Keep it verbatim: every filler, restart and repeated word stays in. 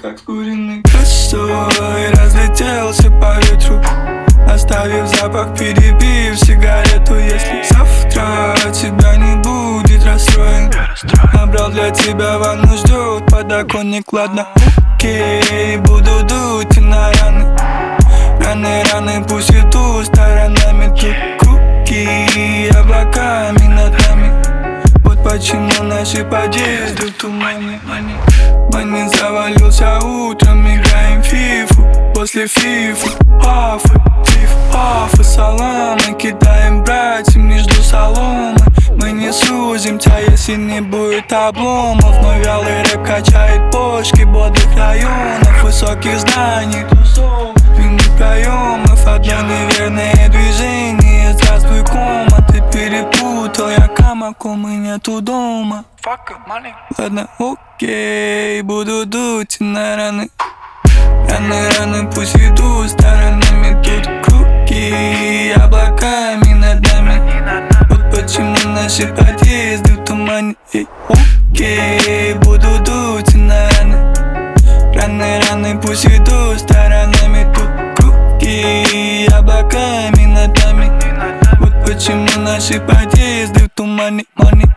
как скуренный косой, разлетелся по ветру, оставив запах, перебив сигарету. Если завтра тебя не будет, расстроен. Набрал для тебя ванну, ждет подоконник. Ладно, окей, буду дуть и на раны. Раны, раны, пусть идут сторонами. Тут круги облаками над нами. Вот почему наши подъезды в тумане. Мани завалился утром, играем в фифу. После фифы, пафы, фиф, пафы, саламы. Кидаем братьям между соломы. Мы не сузимся, если не будет обломов. Но вялый рэп качает почки бодрых районов, высоких зданий, длинных проемов. Одно неверное движение, здравствуй, кома. Ты перепутал, я камаком и нету дома. Ладно, окей, буду дуть на раны. Раны, раны, пусть идут сторонами. Тут круги облаками над нами. Вот почему наши подъезды в тумане. Эй, окей, буду дуть на раны. Раны, раны, пусть идут сторонами. Тут круги облаками над нами. Вот почему наши подъезды в тумане. Money.